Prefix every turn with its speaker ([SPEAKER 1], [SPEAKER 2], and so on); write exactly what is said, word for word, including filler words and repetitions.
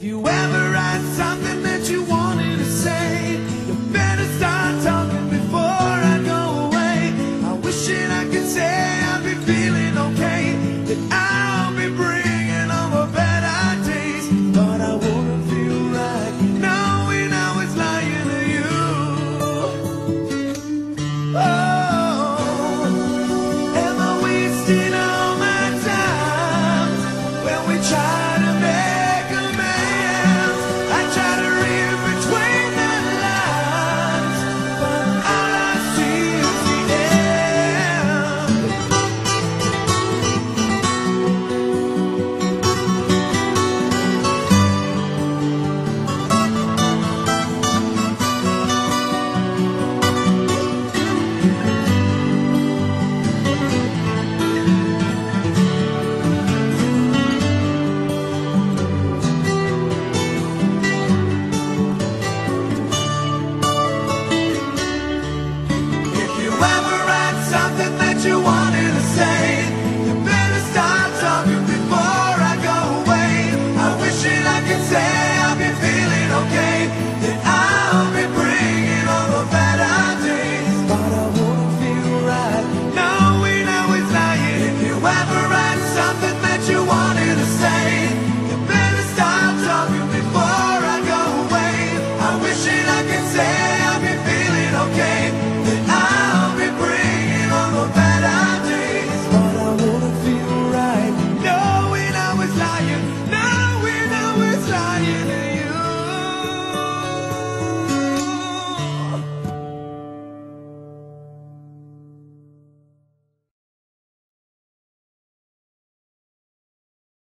[SPEAKER 1] If you ever had something that you wanted to say, you better start talking before I go away. I wish that I could say I'll be feeling okay, that I'll be bringing over better days, but I wouldn't feel right knowing I was lying to you. Oh, am I wasting all my time when we try to make amends? I try to read between the lines, but all I see is the end. If you ever had something that you wanted to say, you better start talking before I go away. I wish that I could say I'll be feeling okay, that I'll be bringing over better days, but I wouldn't feel right knowing I was lying. If you ever had something that you wanted to say, you better start talking before I go away. I wish that I could say I'll be feeling okay, that I'll be bringing over better days, but I wouldn't feel right knowing I was lying, knowing I was lying.